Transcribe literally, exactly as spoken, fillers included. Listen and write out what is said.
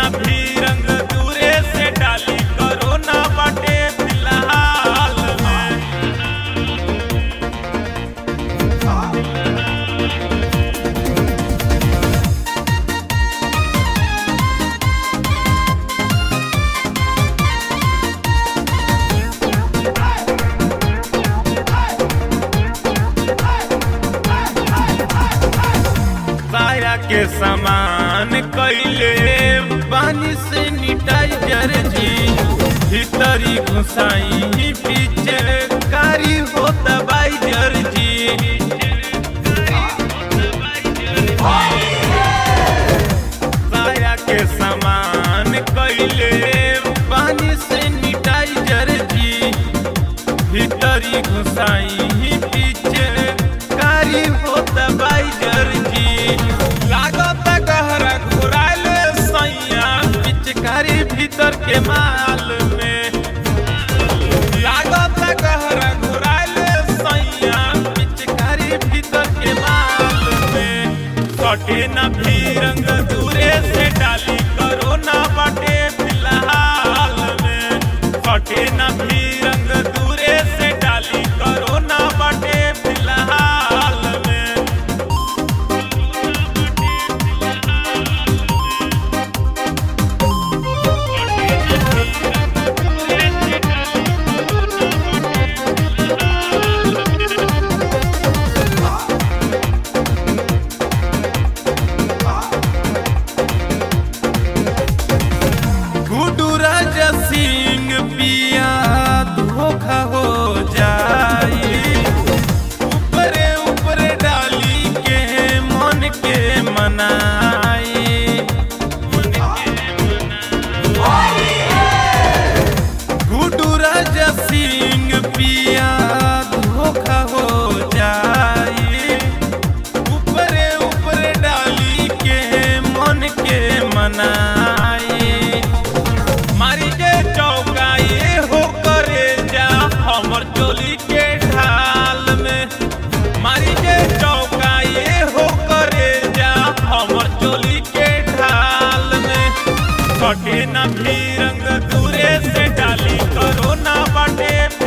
ना भी रंग दूरे से डाली करो ना बाटे फिलहाल में। साया के समान कैले पानी से निटाइजर जी, भीतरी घुसाई पीछे कारी हो दबाइजर जी। साया के समान कैले पानी से निटाइजर जी, भीतरी घुसाई पीछे कारी हो दबाइजर जी। लागत गहरा घुराइल सैया पिचकारी भीतर के माल में। लागत गहरा घुराइल सैया पिचकारी भीतर के माल में। सटे न भी रंग दूरे से डाली करो ना बाटे फिलहाल में। सटे न भी रंग दूरे से डाली करो ना बाटे फिलहाल में। सिंह पिया धोखा हो जाई, ऊपरे ऊपरे डाली के मन के मनाई। गुड्डू राजा सिंह पिया धोखा हो जाई, ऊपरे ऊपरे डाली के मन के मनाई। मारी के चौकाए हो करे जा हमर चोली के ढाल में। मारी के चौकाए हो करे जा हमर चोली के ढाल में। सटे न भी रंग दूरे से डाली करो ना बाटे